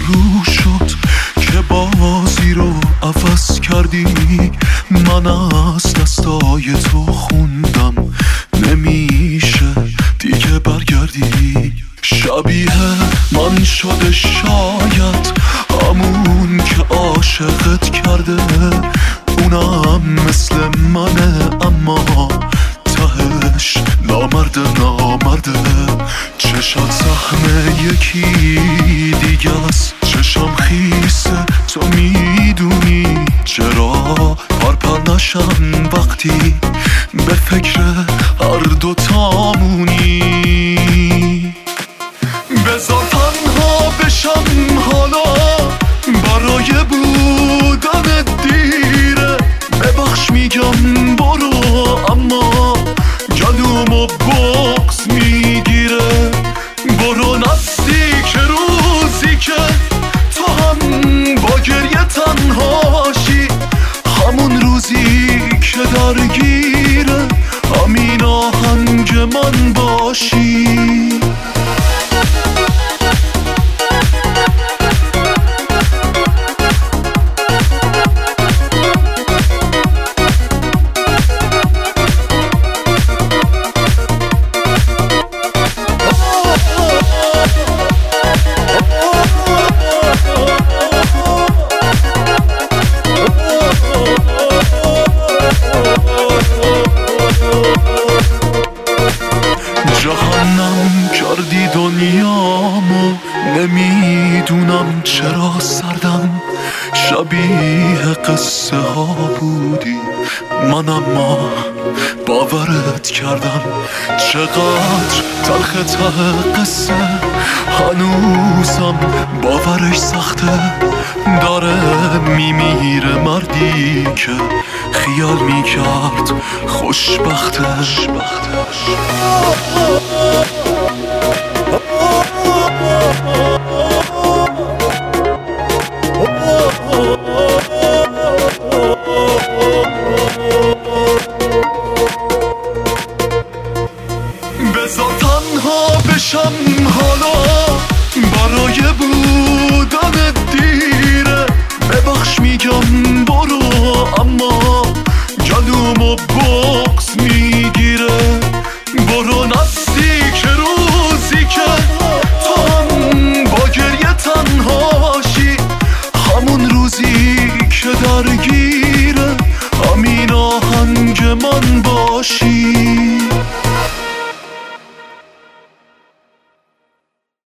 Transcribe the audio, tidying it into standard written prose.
شروع شد که بازی رو عوض کردی. من از دستای تو خوندم نمیشه دیگه برگردی. شبیه من شده شاید همون که عاشقت کرده، اونم مثل منه اما تهش نامرده. چشات سهم یکی دیگه است، چشم خیسه تو میدونی چرا پرپر نشم وقتی به فکر هر دوتامونی. بذار تنها بشم حالا برای بودن دیره. ببخش میگم برو اما گلومو بغض میگیره. برو نزدیک روزی که تو هم با گریه تنهاشی، همون روزی که درگیره همین آهنگ من باشی. جهنم کردی دنیامو، نمیدونم چرا سردم. شبیه قصه ها بودی من اما باورت کردم. چقدر تلخ ته قصه هنوزم باورش سخته. داره میمیره مردی که خیال میکرد خوشبخته.